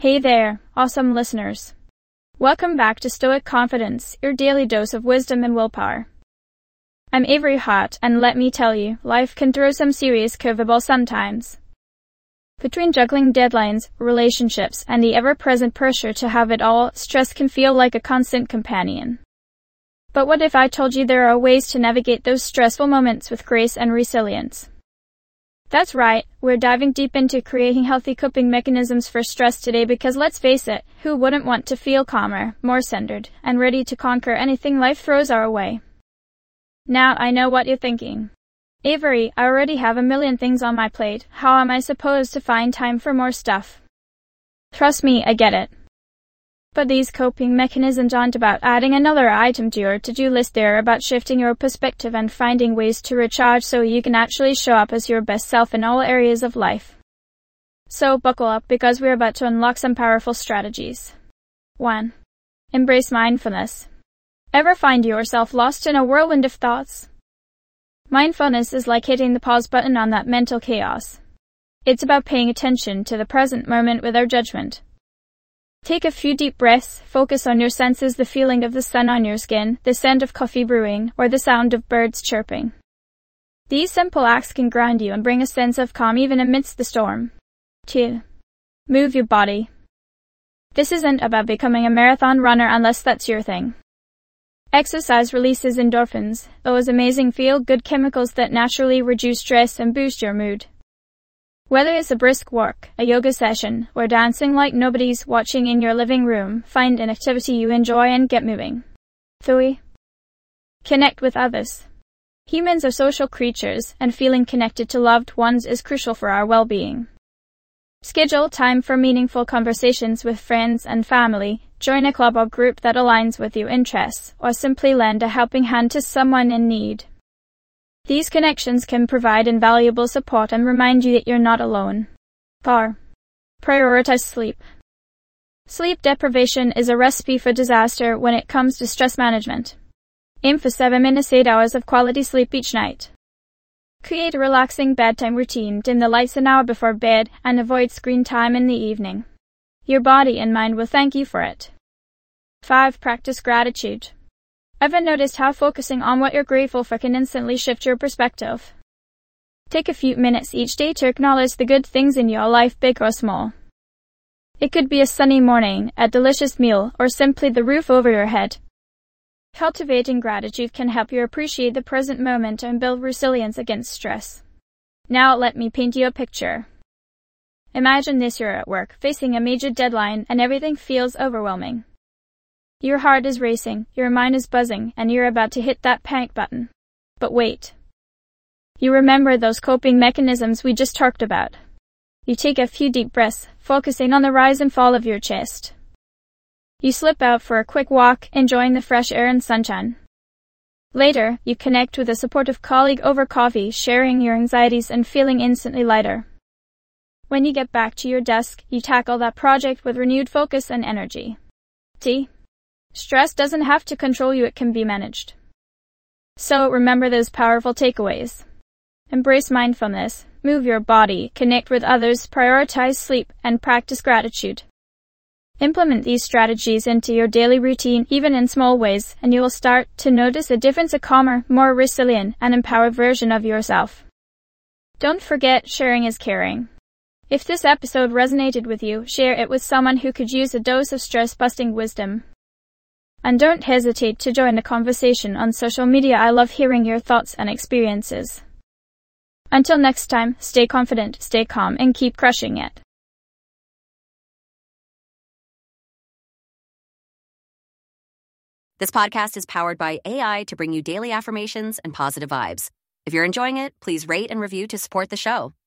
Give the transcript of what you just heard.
Hey there, awesome listeners. Welcome back to Stoic Confidence, your daily dose of wisdom and willpower. I'm Avery Hott, and let me tell you, life can throw some serious curveballs sometimes. Between juggling deadlines, relationships, and the ever-present pressure to have it all, stress can feel like a constant companion. But what if I told you there are ways to navigate those stressful moments with grace and resilience? That's right, we're diving deep into creating healthy coping mechanisms for stress today because let's face it, who wouldn't want to feel calmer, more centered, and ready to conquer anything life throws our way? Now I know what you're thinking. Avery, I already have a million things on my plate, how am I supposed to find time for more stuff? Trust me, I get it. But these coping mechanisms aren't about adding another item to your to-do list, they're about shifting your perspective and finding ways to recharge so you can actually show up as your best self in all areas of life. So buckle up because we're about to unlock some powerful strategies. 1. Embrace mindfulness. Ever find yourself lost in a whirlwind of thoughts? Mindfulness is like hitting the pause button on that mental chaos. It's about paying attention to the present moment without judgment. Take a few deep breaths, focus on your senses, the feeling of the sun on your skin, the scent of coffee brewing, or the sound of birds chirping. These simple acts can ground you and bring a sense of calm even amidst the storm. 2. Move your body. This isn't about becoming a marathon runner unless that's your thing. Exercise releases endorphins, those amazing feel-good chemicals that naturally reduce stress and boost your mood. Whether it's a brisk walk, a yoga session, or dancing like nobody's watching in your living room, find an activity you enjoy and get moving. 3. Connect with others. Humans are social creatures, and feeling connected to loved ones is crucial for our well-being. Schedule time for meaningful conversations with friends and family, join a club or group that aligns with your interests, or simply lend a helping hand to someone in need. These connections can provide invaluable support and remind you that you're not alone. 4. Prioritize sleep. Sleep deprivation is a recipe for disaster when it comes to stress management. Aim for 7 to 8 hours of quality sleep each night. Create a relaxing bedtime routine, dim the lights an hour before bed, and avoid screen time in the evening. Your body and mind will thank you for it. 5. Practice gratitude. Ever noticed how focusing on what you're grateful for can instantly shift your perspective? Take a few minutes each day to acknowledge the good things in your life, big or small. It could be a sunny morning, a delicious meal, or simply the roof over your head. Cultivating gratitude can help you appreciate the present moment and build resilience against stress. Now let me paint you a picture. Imagine this: you're at work, facing a major deadline, and everything feels overwhelming. Your heart is racing, your mind is buzzing, and you're about to hit that panic button. But wait. You remember those coping mechanisms we just talked about. You take a few deep breaths, focusing on the rise and fall of your chest. You slip out for a quick walk, enjoying the fresh air and sunshine. Later, you connect with a supportive colleague over coffee, sharing your anxieties and feeling instantly lighter. When you get back to your desk, you tackle that project with renewed focus and energy. See? Stress doesn't have to control you, it can be managed. So remember those powerful takeaways. Embrace mindfulness, move your body, connect with others, prioritize sleep, and practice gratitude. Implement these strategies into your daily routine, even in small ways, and you will start to notice a difference: a calmer, more resilient, and empowered version of yourself. Don't forget, sharing is caring. If this episode resonated with you, share it with someone who could use a dose of stress-busting wisdom. And don't hesitate to join the conversation on social media. I love hearing your thoughts and experiences. Until next time, stay confident, stay calm, and keep crushing it. This podcast is powered by AI to bring you daily affirmations and positive vibes. If you're enjoying it, please rate and review to support the show.